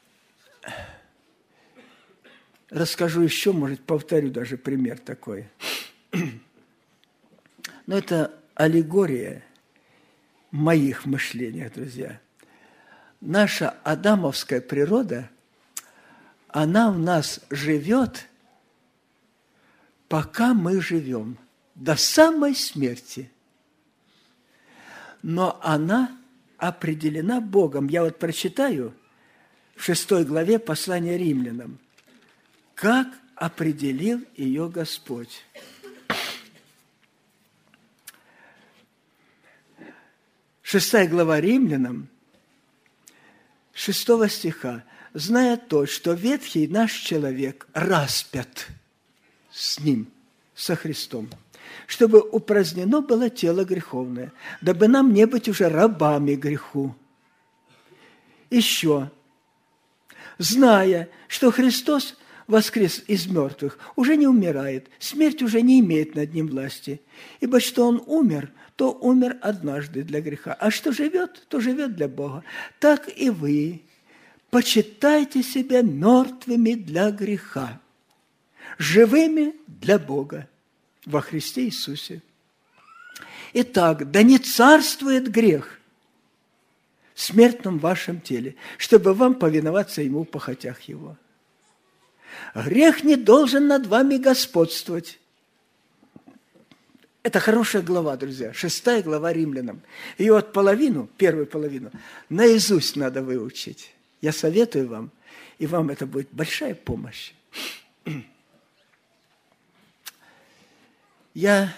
расскажу еще, может, повторю даже пример такой. Но это аллегория в моих мышлениях, друзья. Наша адамовская природа, она в нас живет, пока мы живем, до самой смерти. Но она определена Богом. Я вот прочитаю в шестой главе послания Римлянам, как определил ее Господь. Шестая глава Римлянам, шестого стиха. «Зная то, что ветхий наш человек распят с ним, со Христом, чтобы упразднено было тело греховное, дабы нам не быть уже рабами греху. Еще, зная, что Христос воскрес из мертвых, уже не умирает, смерть уже не имеет над ним власти, ибо что он умер, то умер однажды для греха, а что живет, то живет для Бога. Так и вы почитайте себя мертвыми для греха, живыми для Бога во Христе Иисусе. Итак, да не царствует грех в смертном вашем теле, чтобы вам повиноваться ему в похотях его. Грех не должен над вами господствовать. Это хорошая глава, друзья, шестая глава Римлянам. И вот половину, первую половину, наизусть надо выучить. Я советую вам, и вам это будет большая помощь. Я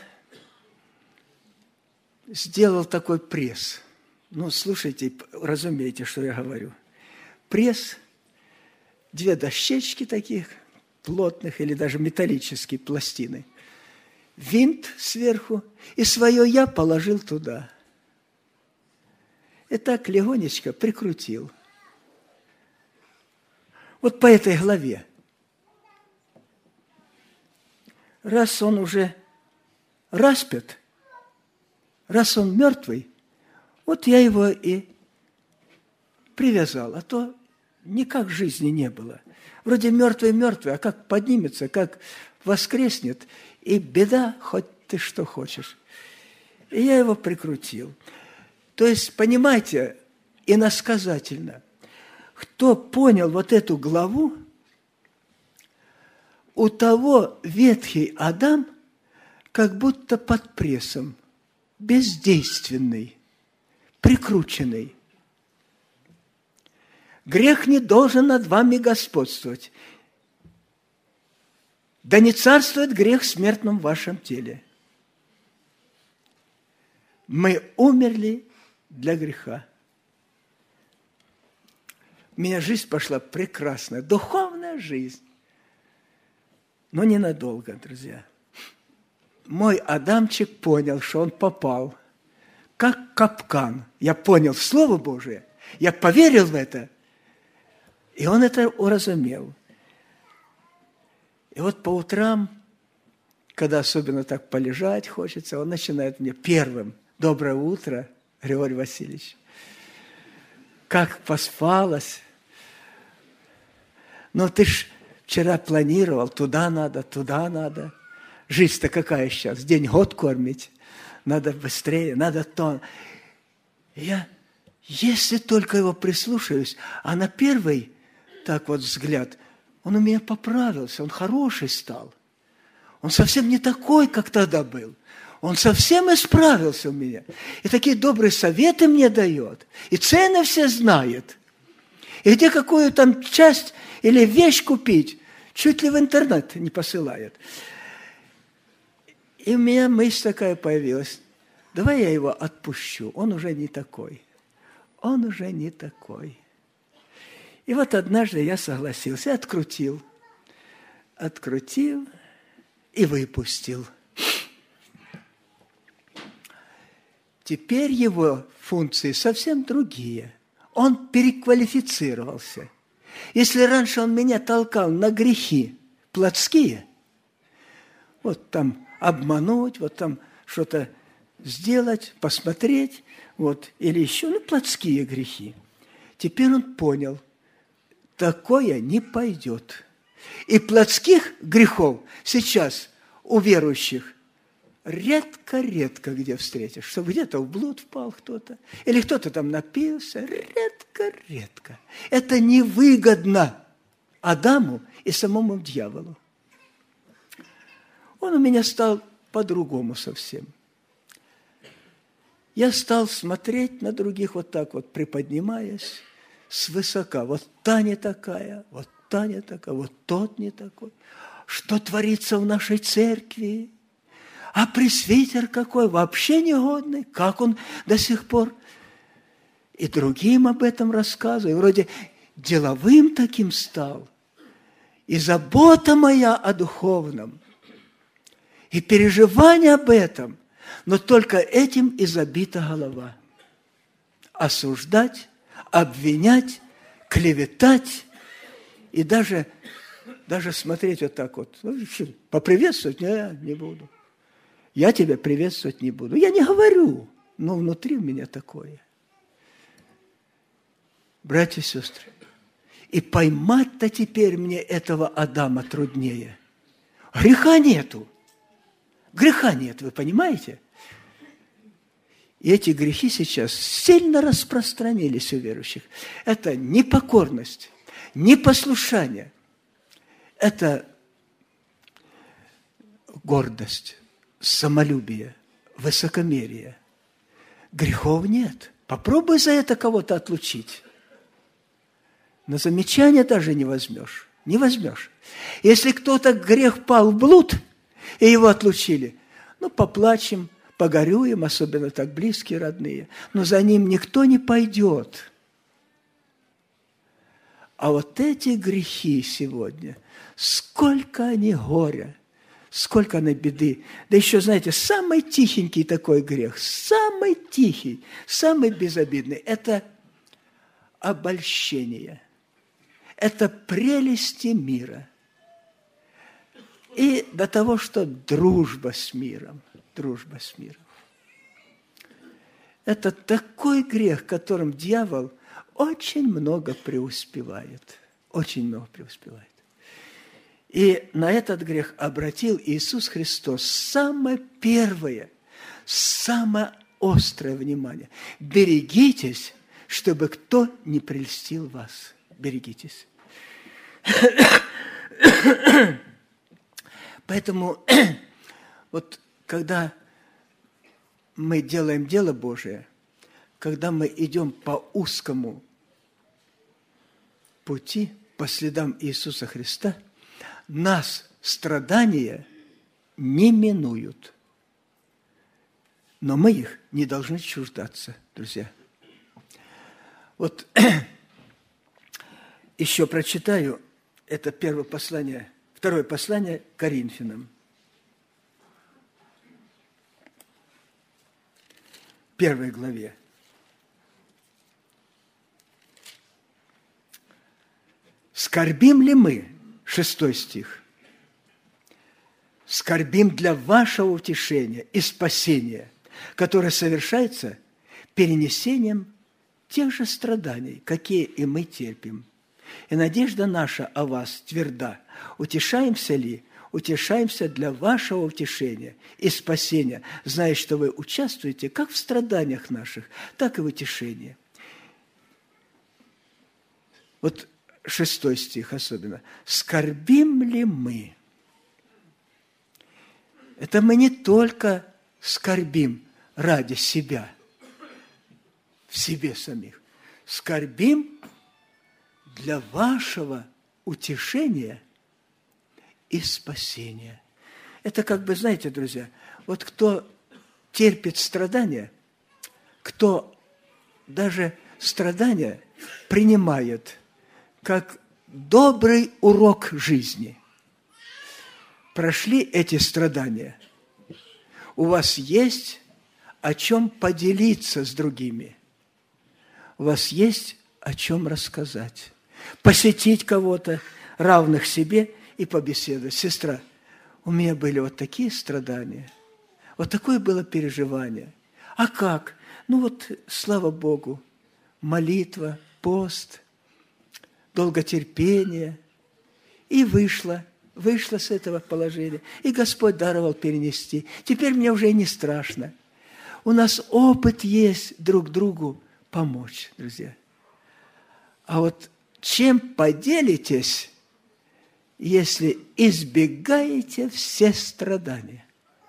сделал такой пресс. Ну, слушайте, разумеете, что я говорю. Пресс, две дощечки таких плотных или даже металлические пластины, винт сверху, и свое «я» положил туда. И так легонечко прикрутил. Вот по этой главе. Раз он уже распят, раз он мертвый, вот я его и привязал, а то никак жизни не было. Вроде мертвый-мертвый, а как поднимется, как воскреснет, и беда, хоть ты что хочешь. И я его прикрутил. То есть, понимаете, иносказательно, кто понял вот эту главу, у того ветхий Адам как будто под прессом, бездейственный, прикрученный. Грех не должен над вами господствовать. Да не царствует грех в смертном вашем теле. Мы умерли для греха. У меня жизнь пошла прекрасная, духовная жизнь. Но ненадолго, друзья. Мой Адамчик понял, что он попал, как капкан. Я понял Слово Божие, я поверил в это, и он это уразумел. И вот по утрам, когда особенно так полежать хочется, он начинает мне первым: «Доброе утро, Григорий Васильевич. Как поспалось? Ну, ты ж вчера планировал, туда надо, туда надо. Жизнь-то какая сейчас? День-год кормить. Надо быстрее, надо то». Я, если только его прислушаюсь, а на первый так вот взгляд, он у меня поправился, он хороший стал. Он совсем не такой, как тогда был. Он совсем исправился у меня. И такие добрые советы мне дает. И цены все знает. И где какую там часть или вещь купить, чуть ли в интернет не посылает. И у меня мысль такая появилась: давай я его отпущу, он уже не такой. он уже не такой. И вот однажды я согласился, открутил, открутил и выпустил. Теперь его функции совсем другие. Он переквалифицировался. Если раньше он меня толкал на грехи плотские, вот там обмануть, вот там что-то сделать, посмотреть, вот, или еще, ну, плотские грехи. Теперь он понял, такое не пойдет. И плотских грехов сейчас у верующих редко-редко где встретишь, что где-то в блуд впал кто-то, или кто-то там напился, редко-редко. Это невыгодно Адаму и самому дьяволу. Он у меня стал по-другому совсем. Я стал смотреть на других вот так вот, приподнимаясь свысока. Вот та не такая, вот та не такая, вот тот не такой. Что творится в нашей церкви? А пресвитер какой, вообще негодный, как он до сих пор? И другим об этом рассказываю. Вроде деловым таким стал. И забота моя о духовном, и переживание об этом, но только этим и забита голова. Осуждать, обвинять, клеветать и даже, даже смотреть вот так вот. Поприветствовать? Не, не буду. Я тебя приветствовать не буду. Я не говорю, но внутри у меня такое. Братья и сестры, и поймать-то теперь мне этого Адама труднее. Греха нету. Греха нет, вы понимаете? И эти грехи сейчас сильно распространились у верующих. Это непокорность, непослушание. Это гордость, самолюбие, высокомерие. Грехов нет. Попробуй за это кого-то отлучить. На замечание даже не возьмешь. Не возьмешь. Если кто-то грех пал в блуд, и его отлучили, ну, поплачем, погорюем, особенно так близкие, родные, но за ним никто не пойдет. А вот эти грехи сегодня, сколько они горя, сколько они беды. Да еще, знаете, самый тихенький такой грех, самый тихий, самый безобидный – это обольщение, это прелести мира. И до того, что дружба с миром, дружба с миром. Это такой грех, которым дьявол очень много преуспевает, очень много преуспевает. И на этот грех обратил Иисус Христос самое первое, самое острое внимание. Берегитесь, чтобы кто не прельстил вас. Берегитесь. Поэтому вот когда мы делаем дело Божие, когда мы идем по узкому пути, по следам Иисуса Христа, нас страдания не минуют. Но мы их не должны чуждаться, друзья. Вот еще прочитаю, это первое послание, второе послание к Коринфянам. Первой главе. Скорбим ли мы, шестой стих, скорбим для вашего утешения и спасения, которое совершается перенесением тех же страданий, какие и мы терпим. И надежда наша о вас тверда. Утешаемся ли? Утешаемся для вашего утешения и спасения, зная, что вы участвуете как в страданиях наших, так и в утешении. Вот шестой стих особенно. Скорбим ли мы? Это мы не только скорбим ради себя, в себе самих. Скорбим для вашего утешения и спасения. Это как бы, знаете, друзья, вот кто терпит страдания, кто даже страдания принимает как добрый урок жизни. Прошли эти страдания. У вас есть о чем поделиться с другими. У вас есть о чем рассказать. Посетить кого-то, равных себе, и побеседовать. Сестра, у меня были вот такие страдания, вот такое было переживание. А как? Ну вот, слава Богу, молитва, пост, долготерпение. И вышла, вышла с этого положения. И Господь даровал перенести. Теперь мне уже не страшно. У нас опыт есть друг другу помочь, друзья. А вот чем поделитесь, если избегаете все страдания?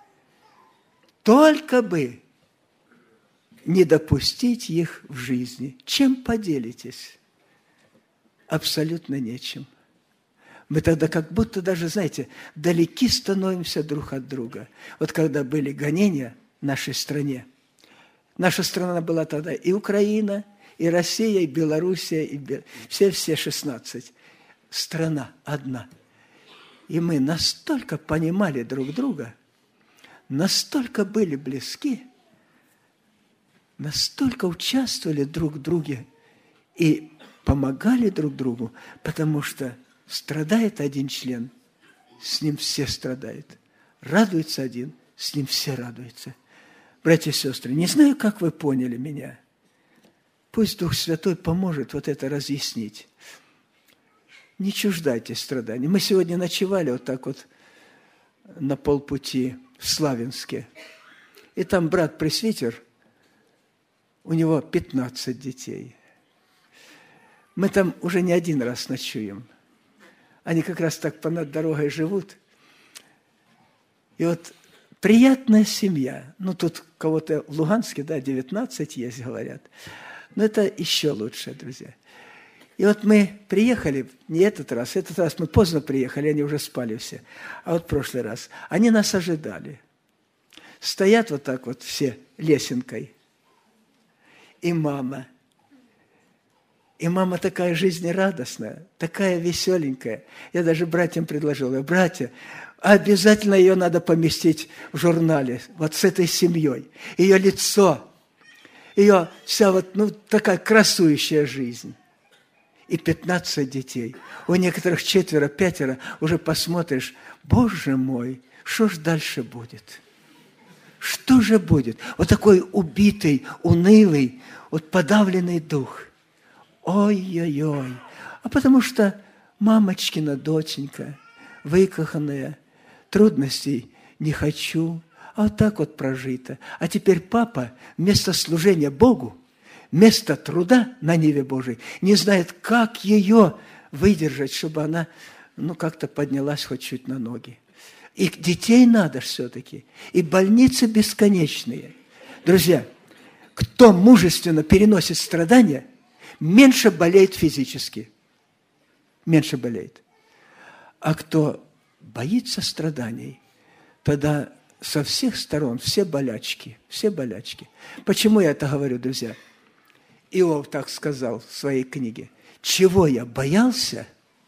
Только бы не допустить их в жизни. Чем поделитесь? Абсолютно нечем. Мы тогда как будто даже, знаете, далеки становимся друг от друга. Вот когда были гонения в нашей стране, наша страна была тогда и Украина, и Россия, и Белоруссия, и Бел... все-все шестнадцать. Страна одна. И мы настолько понимали друг друга, настолько были близки, настолько участвовали друг в друге и помогали друг другу, потому что страдает один член, с ним все страдают. Радуется один, с ним все радуются. Братья и сестры, не знаю, как вы поняли меня. Пусть Дух Святой поможет вот это разъяснить. Не чуждайтесь страданий. Мы сегодня ночевали вот так вот на полпути в Славянске. И там брат-пресвитер, у него пятнадцать детей. Мы там уже не один раз ночуем. Они как раз так понад дорогой живут. И вот приятная семья. Ну, тут кого-то в Луганске, да, девятнадцать есть, говорят. Но это еще лучше, друзья. И вот мы приехали, не этот раз, этот раз мы поздно приехали, они уже спали все. А вот в прошлый раз. Они нас ожидали. Стоят вот так вот все лесенкой. И мама. И мама такая жизнерадостная, такая веселенькая. Я даже братьям предложил, братья, обязательно ее надо поместить в журнале, вот с этой семьей. Ее лицо, ее вся вот, ну, такая красующая жизнь. И пятнадцать детей. У некоторых четверо, пятеро, уже посмотришь, Боже мой, что ж дальше будет? Что же будет? Вот такой убитый, унылый, вот подавленный дух. Ой-ой-ой. А потому что мамочкина доченька, выкаханная, трудностей не хочу, а вот так вот прожито. А теперь папа вместо служения Богу, вместо труда на ниве Божией, не знает, как ее выдержать, чтобы она, ну, как-то поднялась хоть чуть на ноги. И детей надо все-таки. И больницы бесконечные. Друзья, кто мужественно переносит страдания, меньше болеет физически. Меньше болеет. А кто боится страданий, тогда со всех сторон все болячки, все болячки. Почему я это говорю, друзья? Иов так сказал в своей книге. Чего я боялся?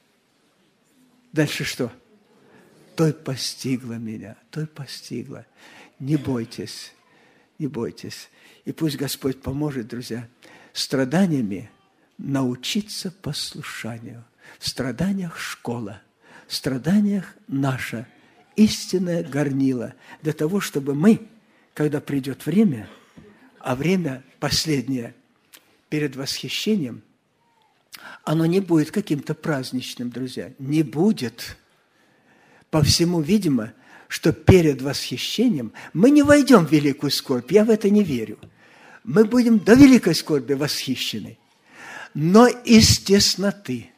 Дальше что? Той постигла меня, той постигла. Не бойтесь, не бойтесь. И пусть Господь поможет, друзья, страданиями научиться послушанию. В страданиях школа, в страданиях наша истинное горнило для того, чтобы мы, когда придет время, а время последнее перед восхищением, оно не будет каким-то праздничным, друзья, не будет. По всему видимо, что перед восхищением мы не войдем в великую скорбь, я в это не верю. Мы будем до великой скорби восхищены, но из тесноты,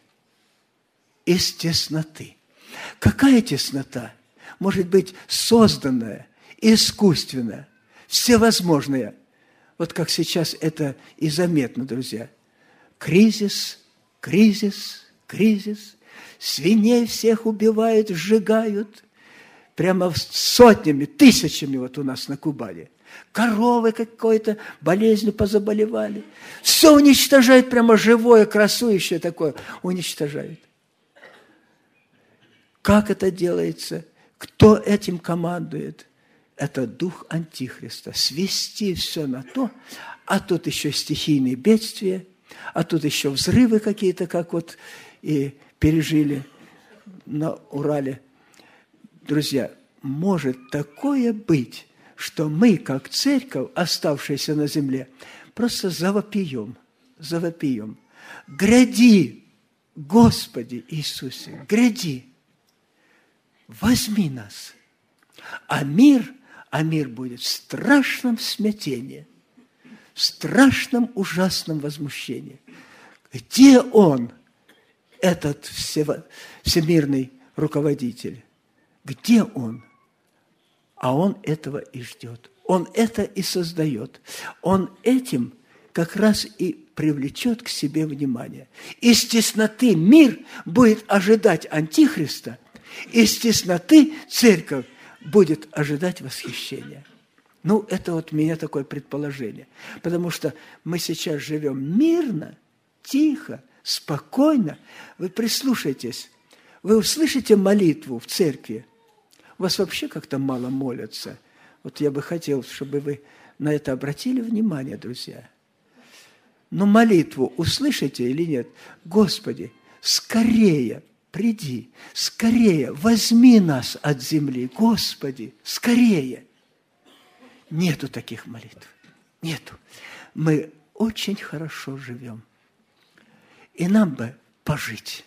из тесноты. Какая теснота? Может быть, созданная, искусственная, всевозможная. Вот как сейчас это и заметно, друзья. Кризис, кризис, кризис. Свиней всех убивают, сжигают. Прямо сотнями, тысячами вот у нас на Кубани. Коровы какой-то болезнью позаболевали. Все уничтожает, прямо живое, красующее такое, уничтожает. Как это делается? Кто этим командует? Это дух Антихриста. Свести все на то, а тут еще стихийные бедствия, а тут еще взрывы какие-то, как вот и пережили на Урале. Друзья, может такое быть, что мы, как церковь, оставшаяся на земле, просто завопием, завопием. Гряди, Господи Иисусе, гряди, возьми нас. А мир, а мир будет в страшном смятении, в страшном ужасном возмущении. Где он, этот всемирный руководитель? Где он? А он этого и ждет. Он это и создает. Он этим как раз и привлечет к себе внимание. Из тесноты мир будет ожидать Антихриста, из тесноты церковь будет ожидать восхищения. Ну, это вот у меня такое предположение. Потому что мы сейчас живем мирно, тихо, спокойно. Вы прислушайтесь. Вы услышите молитву в церкви. У вас вообще как-то мало молятся. Вот я бы хотел, чтобы вы на это обратили внимание, друзья. Но молитву услышите или нет? Господи, скорее приди, скорее возьми нас от земли. Господи, скорее. Нету таких молитв. Нету. Мы очень хорошо живем. И нам бы пожить.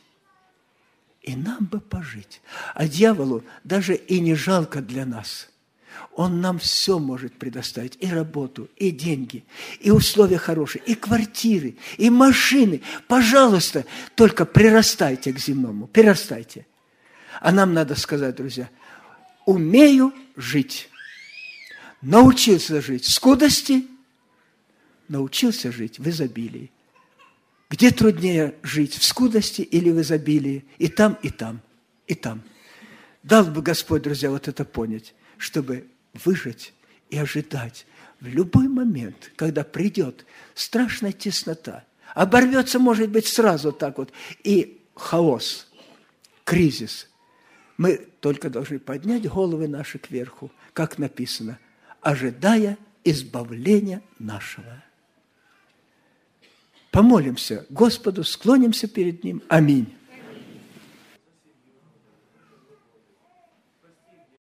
И нам бы пожить. А дьяволу даже и не жалко для нас. Он нам все может предоставить. И работу, и деньги, и условия хорошие, и квартиры, и машины. Пожалуйста, только прирастайте к земному. Прирастайте. А нам надо сказать, друзья, умею жить. Научился жить в скудости, научился жить в изобилии. Где труднее жить, в скудости или в изобилии? И там, и там, и там. Дал бы Господь, друзья, вот это понять, чтобы выжить и ожидать в любой момент, когда придет страшная теснота. Оборвется, может быть, сразу так вот, и хаос, кризис. Мы только должны поднять головы наши кверху, как написано, ожидая избавления нашего. Помолимся Господу, склонимся перед Ним. Аминь.